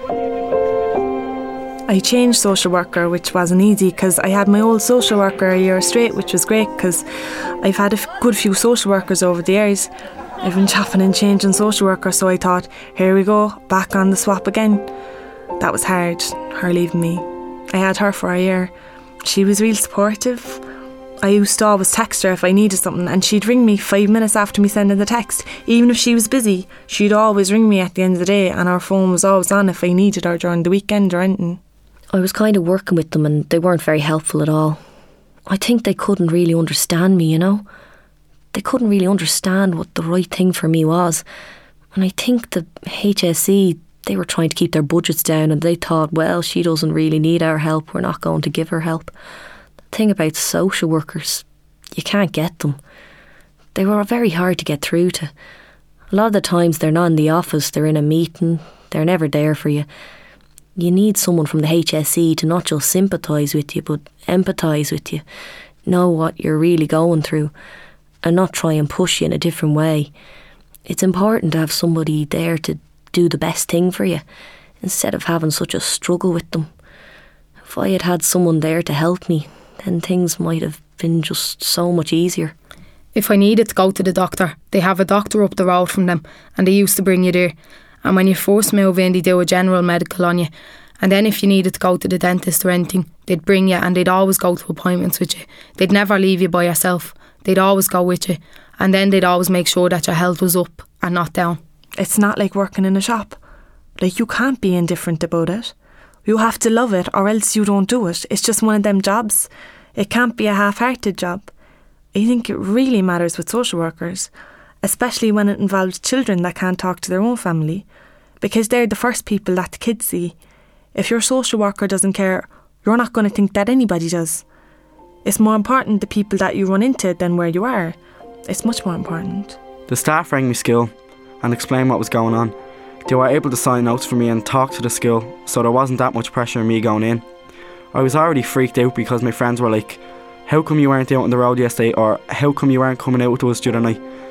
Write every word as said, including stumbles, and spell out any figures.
I changed social worker, which wasn't easy because I had my old social worker a year straight, which was great because I've had a f- good few social workers over the years. I've been chopping and changing social worker, so I thought, here we go, back on the swap again. That was hard, her leaving me. I had her for a year. She was real supportive. I used to always text her if I needed something, and she'd ring me five minutes after me sending the text. Even if she was busy, she'd always ring me at the end of the day, and our phone was always on if I needed her during the weekend or anything. I was kind of working with them and they weren't very helpful at all. I think they couldn't really understand me, you know. They couldn't really understand what the right thing for me was. And I think the H S E, they were trying to keep their budgets down and they thought, well, she doesn't really need our help, we're not going to give her help. The thing about social workers, you can't get them. They were very hard to get through to. A lot of the times they're not in the office, they're in a meeting, they're never there for you. You need someone from the H S E to not just sympathise with you, but empathise with you, know what you're really going through, and not try and push you in a different way. It's important to have somebody there to do the best thing for you, instead of having such a struggle with them. If I had had someone there to help me, then things might have been just so much easier. If I needed to go to the doctor, they have a doctor up the road from them, and they used to bring you there. And when you first move in, they do a general medical on you. And then if you needed to go to the dentist or anything, they'd bring you and they'd always go to appointments with you. They'd never leave you by yourself. They'd always go with you. And then they'd always make sure that your health was up and not down. It's not like working in a shop. Like, you can't be indifferent about it. You have to love it or else you don't do it. It's just one of them jobs. It can't be a half-hearted job. I think it really matters with social workers, especially when it involves children that can't talk to their own family, because they're the first people that the kids see. If your social worker doesn't care, you're not going to think that anybody does. It's more important the people that you run into than where you are. It's much more important. The staff rang me school and explained what was going on. They were able to sign notes for me and talk to the school, so there wasn't that much pressure on me going in. I was already freaked out because my friends were like, how come you weren't out on the road yesterday, or how come you weren't coming out with us the other night?